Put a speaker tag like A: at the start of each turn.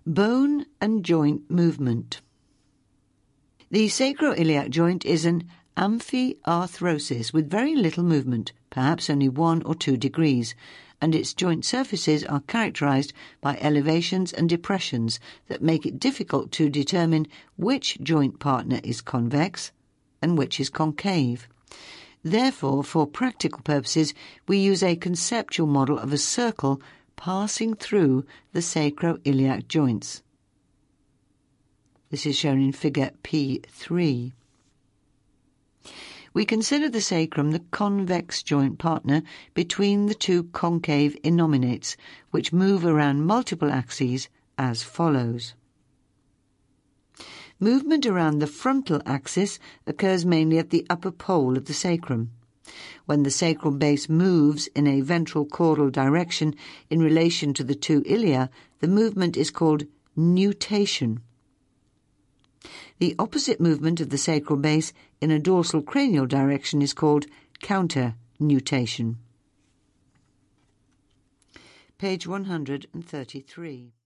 A: Bone and joint movement. The sacroiliac joint is an amphiarthrosis with very little movement, perhaps only 1 or 2 degrees, and its joint surfaces are characterized by elevations and depressions that make it difficult to determine which joint partner is convex and which is concave. Therefore, for practical purposes, we use a conceptual model of a circle passing through the sacroiliac joints. This is shown in figure P3. We consider the sacrum the convex joint partner between the 2 concave innominates, which move around multiple axes as follows. Movement around the frontal axis occurs mainly at the upper pole of the sacrum. When the sacral base moves in a ventral caudal direction in relation to the 2 ilia, the movement is called nutation. The opposite movement of the sacral base in a dorsal cranial direction is called counter-nutation. Page 133.